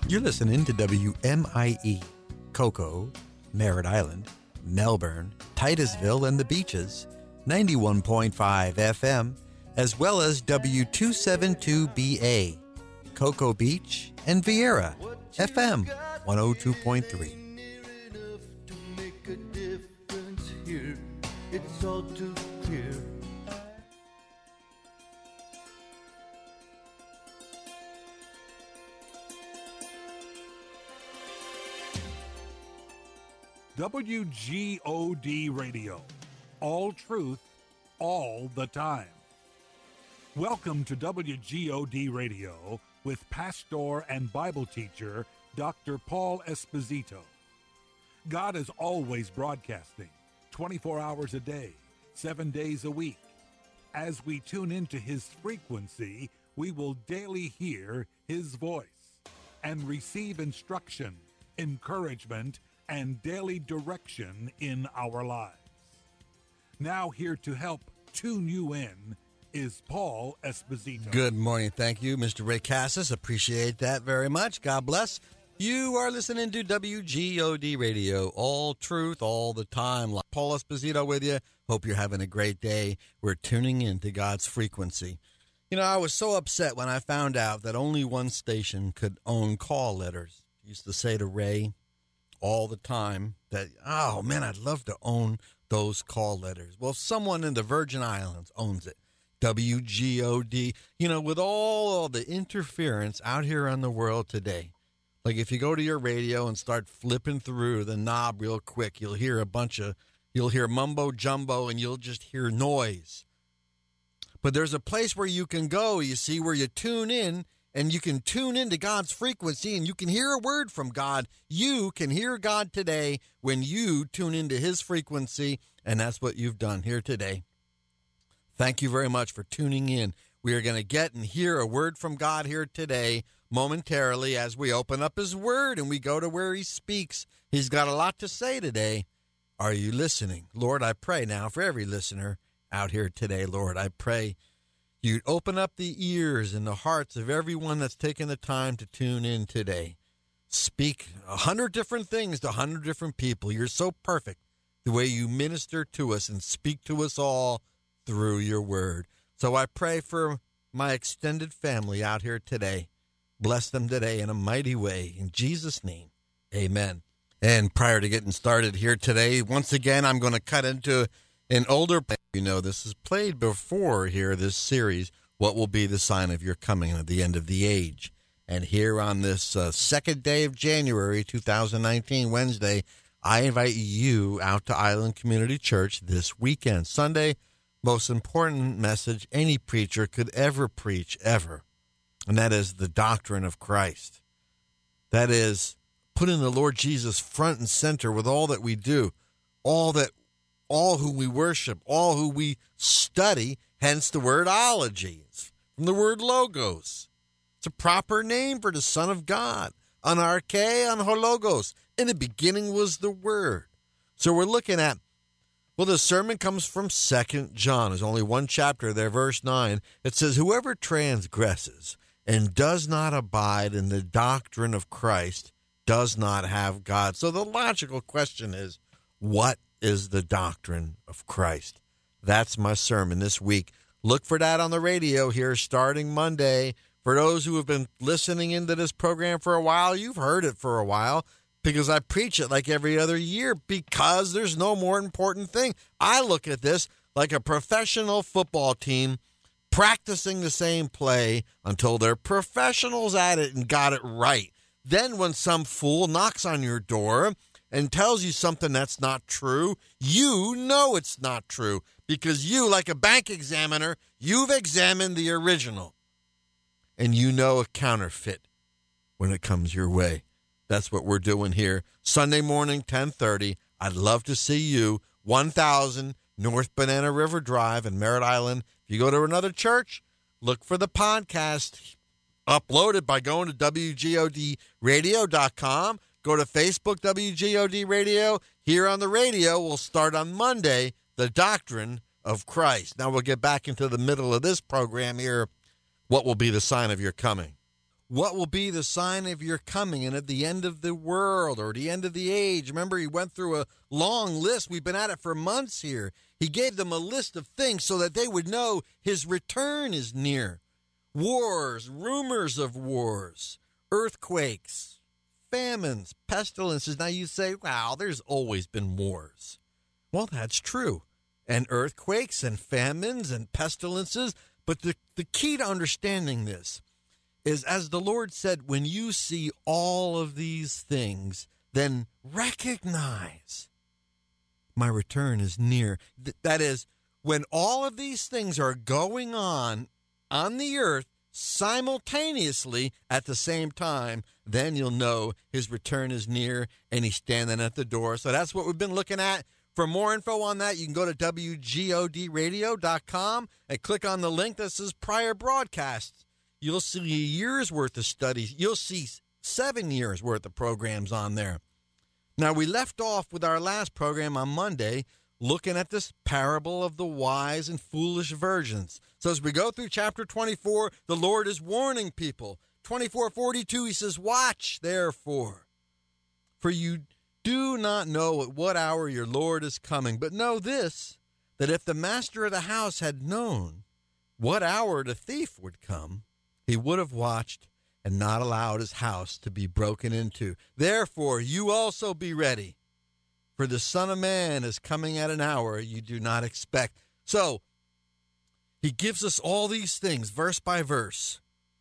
You're listening to WMIE, Cocoa, Merritt Island, Melbourne, Titusville, and the Beaches, 91.5 FM, as well as W272BA, Cocoa Beach, and Vieira, FM 102.3. It's all too clear. WGOD Radio. All truth, all the time. Welcome to WGOD Radio with pastor and Bible teacher Dr. Paul Esposito. God is always broadcasting, 24 hours a day, 7 days a week. As we tune into his frequency, we will daily hear his voice and receive instruction, encouragement, and daily direction in our lives. Now here to help tune you in is Paul Esposito. Good morning. Thank you, Mr. Ray Cassis. Appreciate that very much. God bless. You are listening to WGOD Radio, all truth, all the time. Paul Esposito with you. Hope you're having a great day. We're tuning into God's frequency. You know, I was so upset when I found out that only one station could own call letters. I used to say to Ray all the time that, oh, man, I'd love to own those call letters. Well, someone in the Virgin Islands owns it. WGOD. You know, with all the interference out here on the world today, like if you go to your radio and start flipping through the knob real quick, you'll hear you'll hear mumbo jumbo and you'll just hear noise. But there's a place where you can go, you see, where you tune in and you can tune into God's frequency and you can hear a word from God. You can hear God today when you tune into his frequency, and that's what you've done here today. Thank you very much for tuning in. We are going to get and hear a word from God here today momentarily as we open up his word and we go to where he speaks. He's got a lot to say today. Are you listening? Lord, I pray now for every listener out here today, Lord. I pray you'd open up the ears and the hearts of everyone that's taken the time to tune in today. Speak 100 different things to 100 different people. You're so perfect the way you minister to us and speak to us all through your word. So I pray for my extended family out here today. Bless them today in a mighty way. In Jesus' name, amen. And prior to getting started here today, once again, I'm going to cut into an older, you know, this is played before here, this series, What Will Be the Sign of Your Coming at the End of the Age. And here on this second day of January 2019, Wednesday, I invite you out to Island Community Church this weekend. Sunday, most important message any preacher could ever preach, ever. And that is the doctrine of Christ. That is putting the Lord Jesus front and center with all that we do, all who we worship, all who we study, hence the word ology. It's from the word logos. It's a proper name for the Son of God. Anarche, anhologos. In the beginning was the Word. So we're looking at, well, the sermon comes from 2 John. There's only one chapter there, verse 9. It says, whoever transgresses and does not abide in the doctrine of Christ does not have God. So the logical question is, what is the doctrine of Christ? That's my sermon this week. Look for that on the radio here starting Monday. For those who have been listening into this program for a while, you've heard it for a while because I preach it like every other year because there's no more important thing. I look at this like a professional football team practicing the same play until they're professionals at it and got it right. Then when some fool knocks on your door and tells you something that's not true, you know it's not true because you, like a bank examiner, you've examined the original and you know a counterfeit when it comes your way. That's what we're doing here. Sunday morning, 10:30. I'd love to see you. 1000 North Banana River Drive in Merritt Island. If you go to another church, look for the podcast uploaded by going to WGODradio.com. Go to Facebook, WGOD Radio. Here on the radio, we'll start on Monday, the doctrine of Christ. Now we'll get back into the middle of this program here. What will be the sign of your coming? What will be the sign of your coming and of the end of the world or the end of the age? Remember, he went through a long list. We've been at it for months here. He gave them a list of things so that they would know his return is near. Wars, rumors of wars, earthquakes, famines, pestilences. Now you say, wow, there's always been wars. Well, that's true. And earthquakes and famines and pestilences. But the key to understanding this is, as the Lord said, when you see all of these things, then recognize my return is near. That is, when all of these things are going on the earth simultaneously at the same time, then you'll know his return is near and he's standing at the door. So that's what we've been looking at. For more info on that, you can go to WGODradio.com and click on the link that says prior broadcasts. You'll see a year's worth of studies. You'll see 7 years worth of programs on there. Now, we left off with our last program on Monday looking at this parable of the wise and foolish virgins. So as we go through chapter 24, the Lord is warning people. 24:42, he says, watch, therefore, for you do not know at what hour your Lord is coming. But know this, that if the master of the house had known what hour the thief would come, he would have watched and not allowed his house to be broken into. Therefore, you also be ready, for the Son of Man is coming at an hour you do not expect. So, he gives us all these things, verse by verse.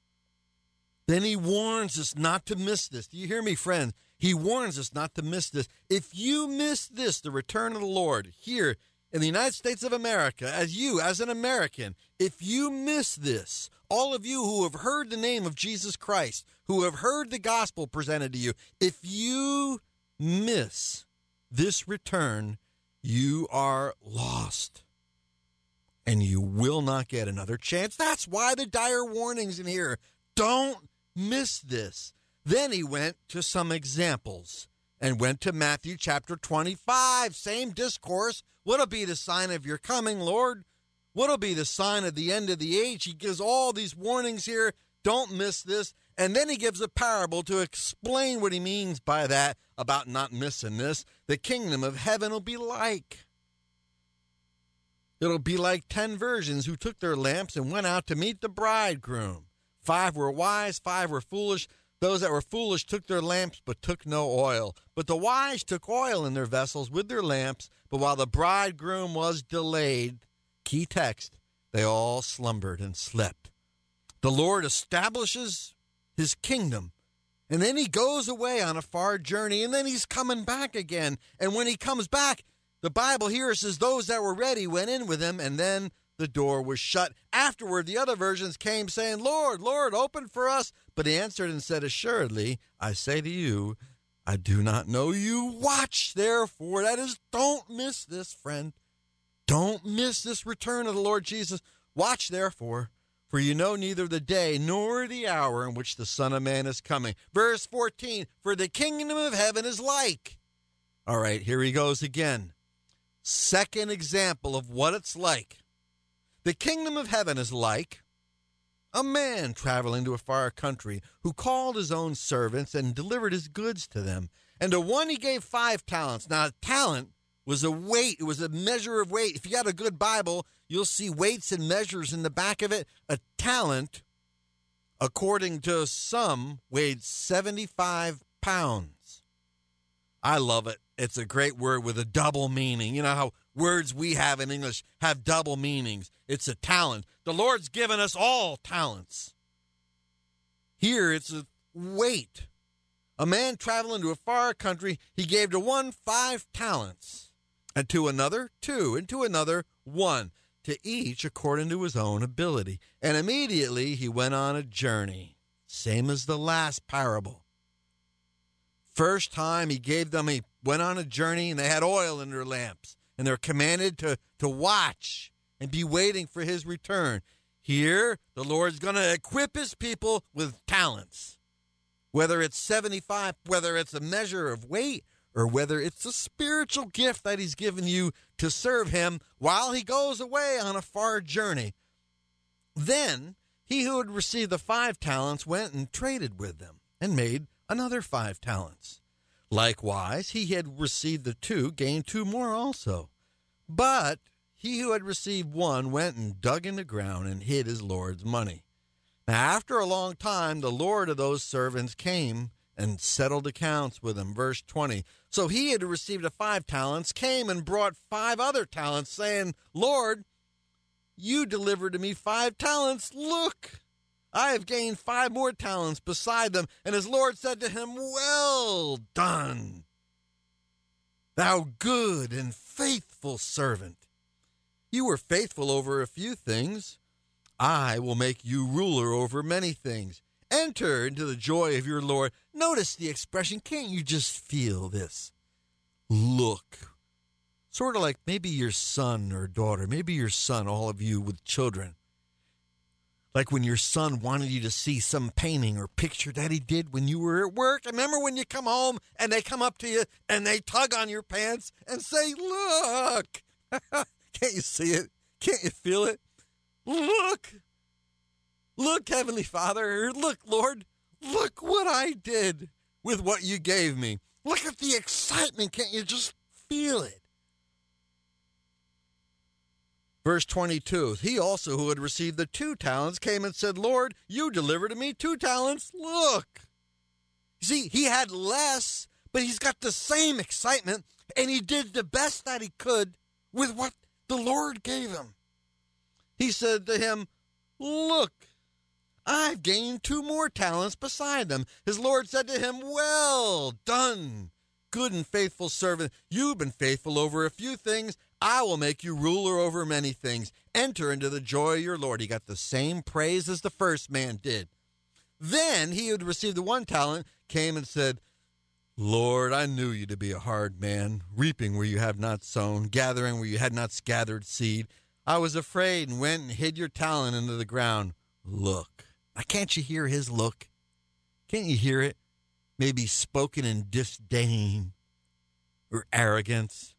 Then he warns us not to miss this. Do you hear me, friends? He warns us not to miss this. If you miss this, the return of the Lord, here in the United States of America, as an American, if you miss this, all of you who have heard the name of Jesus Christ, who have heard the gospel presented to you, if you miss this return, you are lost. And you will not get another chance. That's why the dire warnings in here. Don't miss this. Then he went to some examples and went to Matthew chapter 25. Same discourse. What'll be the sign of your coming, Lord? What'll be the sign of the end of the age? He gives all these warnings here. Don't miss this. And then he gives a parable to explain what he means by that, about not missing this. The kingdom of heaven will be like. It'll be like 10 virgins who took their lamps and went out to meet the bridegroom. 5 were wise, 5 were foolish. Those that were foolish took their lamps, but took no oil. But the wise took oil in their vessels with their lamps. But while the bridegroom was delayed, key text, they all slumbered and slept. The Lord establishes his kingdom, and then he goes away on a far journey, and then he's coming back again. And when he comes back, the Bible here says those that were ready went in with him, and then the door was shut. Afterward, the other virgins came saying, Lord, Lord, open for us. But he answered and said, assuredly, I say to you, I do not know you. Watch, therefore. That is, don't miss this, friend. Don't miss this return of the Lord Jesus. Watch, therefore, for you know neither the day nor the hour in which the Son of Man is coming. Verse 14, for the kingdom of heaven is like. All right, here he goes again. Second example of what it's like. The kingdom of heaven is like a man traveling to a far country who called his own servants and delivered his goods to them. And to one he gave 5 talents. Now, a talent was a weight. It was a measure of weight. If you got a good Bible, you'll see weights and measures in the back of it. A talent, according to some, weighed 75 pounds. I love it. It's a great word with a double meaning. You know how words we have in English have double meanings. It's a talent. The Lord's given us all talents. Here it's a weight. A man traveling to a far country, he gave to one 5 talents, and to another 2, and to another 1, to each according to his own ability. And immediately he went on a journey, same as the last parable. First time he gave them, he went on a journey, and they had oil in their lamps, and they're commanded to watch and be waiting for his return. Here, the Lord's going to equip his people with talents. Whether it's 75, whether it's a measure of weight, or whether it's a spiritual gift that he's given you to serve him while he goes away on a far journey. Then he who had received the 5 talents went and traded with them and made another 5 talents. Likewise, he had received the 2 gained 2 more also. But he who had received 1 went and dug in the ground and hid his Lord's money. Now, after a long time, the Lord of those servants came and settled accounts with him. Verse 20. So he had received the 5 talents, came and brought 5 other talents, saying, Lord, you delivered to me 5 talents. Look, I have gained 5 more talents beside them. And his Lord said to him, well done, thou good and faithful servant. You were faithful over a few things. I will make you ruler over many things. Enter into the joy of your Lord. Notice the expression. Can't you just feel this? Look. Sort of like maybe your son or daughter, maybe your son, all of you with children. Like when your son wanted you to see some painting or picture that he did when you were at work. Remember when you come home and they come up to you and they tug on your pants and say, look. Can't you see it? Can't you feel it? Look. Look, Heavenly Father. Look, Lord. Look what I did with what you gave me. Look at the excitement. Can't you just feel it? Verse 22, he also who had received the 2 talents came and said, Lord, you delivered to me 2 talents. Look. You see, he had less, but he's got the same excitement, and he did the best that he could with what the Lord gave him. He said to him, look, I've gained 2 more talents beside them. His Lord said to him, well done, good and faithful servant. You've been faithful over a few things. I will make you ruler over many things. Enter into the joy of your Lord. He got the same praise as the first man did. Then he who had received the 1 talent came and said, Lord, I knew you to be a hard man, reaping where you have not sown, gathering where you had not gathered seed. I was afraid and went and hid your talent into the ground. Look. Now, can't you hear his look? Can't you hear it? Maybe spoken in disdain or arrogance.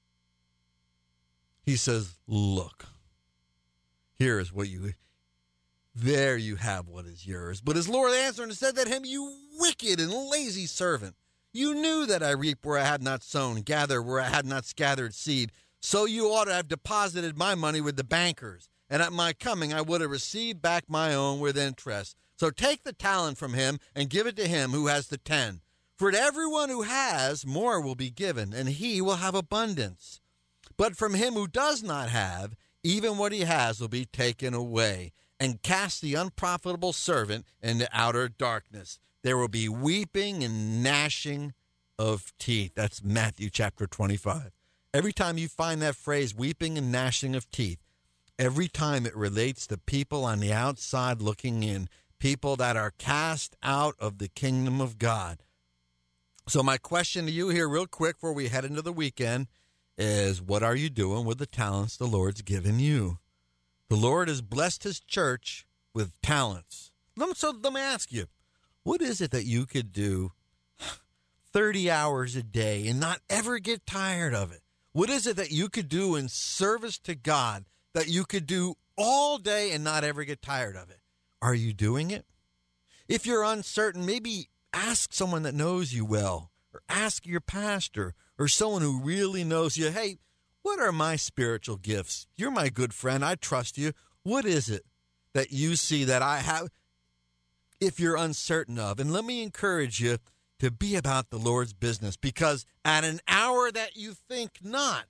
He says, look, here is what there you have what is yours. But his Lord answered and said to him, you wicked and lazy servant. You knew that I reap where I had not sown, gather where I had not gathered seed. So you ought to have deposited my money with the bankers. And at my coming, I would have received back my own with interest. So take the talent from him and give it to him who has the 10. For to everyone who has, more will be given, and he will have abundance. But from him who does not have, even what he has will be taken away. And cast the unprofitable servant into outer darkness. There will be weeping and gnashing of teeth. That's Matthew chapter 25. Every time you find that phrase, weeping and gnashing of teeth, every time it relates to people on the outside looking in, people that are cast out of the kingdom of God. So my question to you here real quick before we head into the weekend is, what are you doing with the talents the Lord's given you? The Lord has blessed his church with talents. So let me ask you, what is it that you could do 30 hours a day and not ever get tired of it? What is it that you could do in service to God that you could do all day and not ever get tired of it? Are you doing it? If you're uncertain, maybe ask someone that knows you well, or ask your pastor or someone who really knows you. Hey, what are my spiritual gifts? You're my good friend. I trust you. What is it that you see that I have, if you're uncertain of? And let me encourage you to be about the Lord's business, because at an hour that you think not,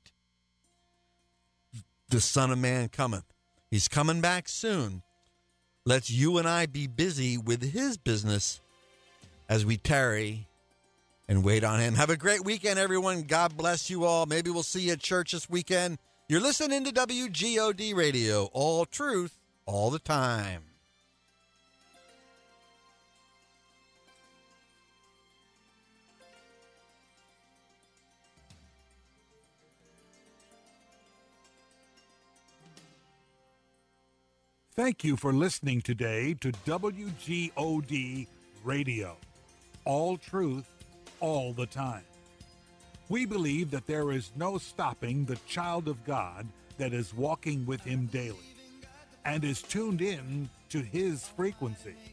the Son of Man cometh. He's coming back soon. Let's you and I be busy with his business as we tarry and wait on him. Have a great weekend, everyone. God bless you all. Maybe we'll see you at church this weekend. You're listening to WGOD Radio, all truth, all the time. Thank you for listening today to WGOD Radio. All truth, all the time. We believe that there is no stopping the child of God that is walking with him daily. and is tuned in to his frequency.